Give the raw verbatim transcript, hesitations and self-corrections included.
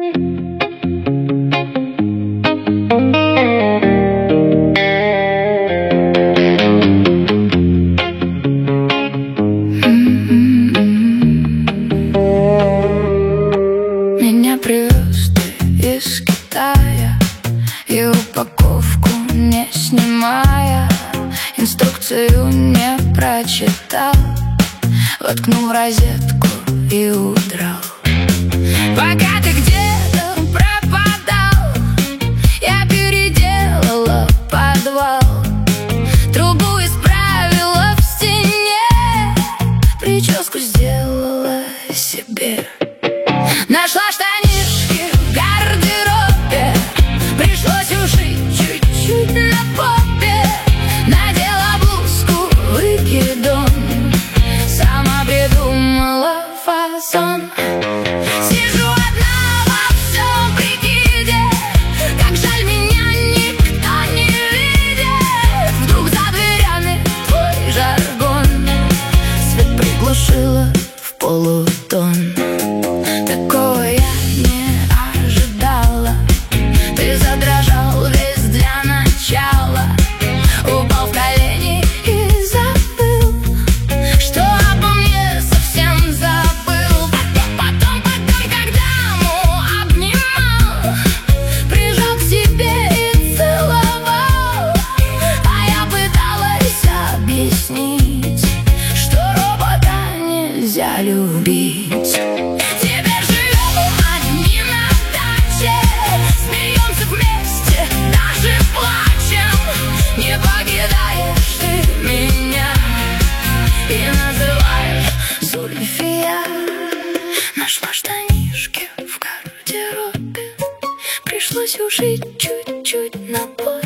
Меня привез ты из Китая, и упаковку не снимая, инструкцию не прочитал, воткнул в розетку и удрал. Пока ты где-то пропадал, я переделала подвал, трубу исправила в стене, прическу сделала себе. Нашла штанишки в гардеробе, пришлось ушить чуть-чуть на попе, надела блузку выкидон, сама придумала фасон. Сижу одна во всем прикиде, как жаль, меня никто не видит. Вдруг за дверями твой жаргон свет приглушила в полутон. Такого я не ожидала, ты задрожал весь для начала, упал в колени и забыл, что обо мне совсем забыл. Потом, потом, когда му обнимал, прижал к себе и целовал, а я пыталась объяснить, что робота нельзя любить. Теперь живем одни на даче, смеемся вместе, даже плачем. Не покидаешь ты меня и называешь Зульфия. Нашла штанишки в гардеробе, пришлось ушить чуть-чуть на пол.